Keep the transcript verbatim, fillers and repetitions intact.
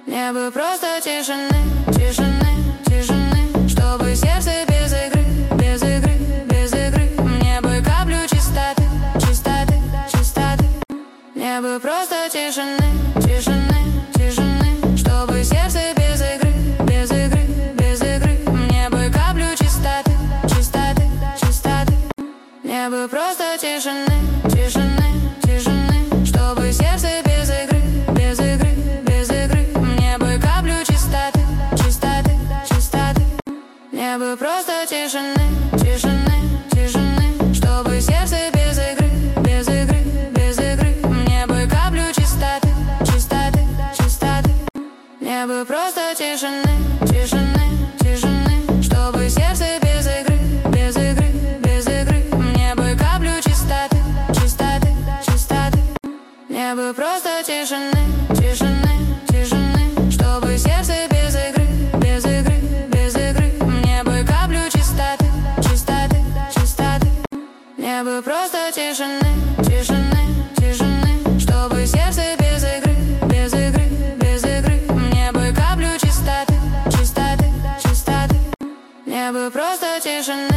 Мне бы просто тишины, тишины, тишины, чтобы сердце без игры, без игры, без игры. Мне бы каплю чистоты, чистоты, чистоты. Мне бы просто тишины, тишины, тишины, чтобы сердце без игры, без игры, без игры. Мне бы каплю чистоты, чистоты, чистоты. Мне бы просто тишины, тишины, тишины, чтобы сердце без игры, без игры, без игры. Мне бы каплю чистоты, чистоты, чистоты. Мне бы просто тишины, тишины, тишины, чтобы сердце без игры, без игры, без игры. Мне бы каплю чистоты, чистоты, чистоты. Мне бы просто тишины, тишины, тишины, чтобы сердце без игры, без игры, без игры. Мне бы каплю чистоты, чистоты, чистоты. Мне бы просто тишины, тишины, тишины, чтобы сердце без игры, без игры, без игры. Мне бы каплю чистоты, чистоты, чистоты. Мне бы просто тишины, тишины, тишины, чтобы сердце без игры, без игры, без игры. Мне бы каплю чистоты, чистоты, чистоты. Мне бы просто тишины.